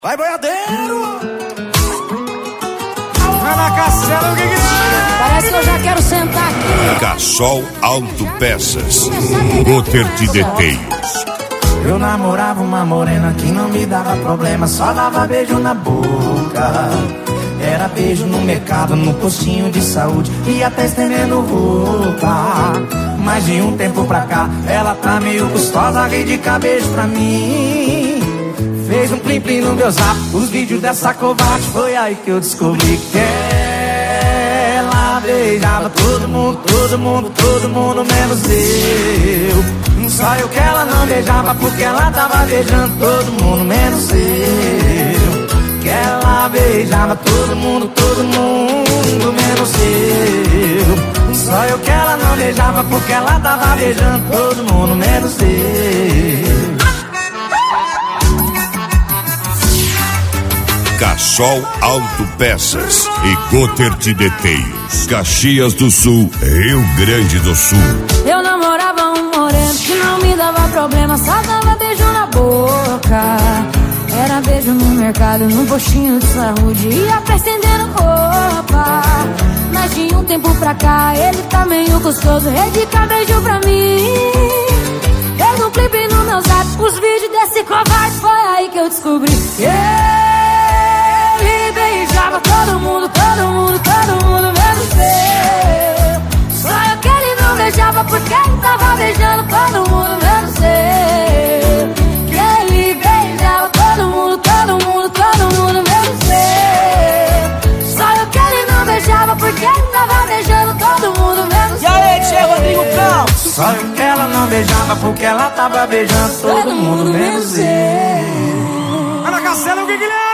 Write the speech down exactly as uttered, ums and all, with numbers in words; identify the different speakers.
Speaker 1: Vai, boiadeiro! Vai na Castelo, o que que é?
Speaker 2: Parece que eu já quero sentar aqui.
Speaker 3: Cassol Autopeças, Goter de Deteios.
Speaker 1: Eu namorava uma morena que não me dava problema, só dava beijo na boca. Era beijo no mercado, no postinho de saúde e até estendendo roupa. Mas de um tempo pra cá, ela tá meio gostosa, ri de beijo pra mim. Fez um plim plim no meu zap, os vídeos dessa covarde. Foi aí que eu descobri que ela beijava todo mundo, todo mundo, todo mundo menos eu. Só eu que ela não beijava porque ela tava beijando todo mundo menos eu. Que ela beijava todo mundo, todo mundo menos eu. Só eu que ela não beijava porque ela tava beijando todo mundo menos eu.
Speaker 3: Cassol Autopeças e Goter de Deteios. Caxias do Sul, Rio Grande do Sul.
Speaker 2: Eu namorava um moreno que não me dava problema, só dava beijo na boca. Era beijo no mercado, no postinho de saúde e até estendendo roupa. Mas de um tempo pra cá, ele tá meio gostoso, redica beijo pra mim. Fez um clipe no meu zap, os vídeos desse covarde. Foi aí que eu descobri que ele beijava todo mundo, todo mundo, todo mundo menos eu. Só eu que ele não beijava porque ele tava beijando todo mundo menos eu. Que ele beijava todo mundo, todo mundo, todo mundo menos eu. Só eu que ele não beijava porque ele tava beijando todo mundo menos eu.
Speaker 1: E aí, Tchê Rodrigo Campos? Só eu que ela não beijava porque ela tava beijando todo, todo mundo, mundo menos eu. Ana Castelo, o que que ele é?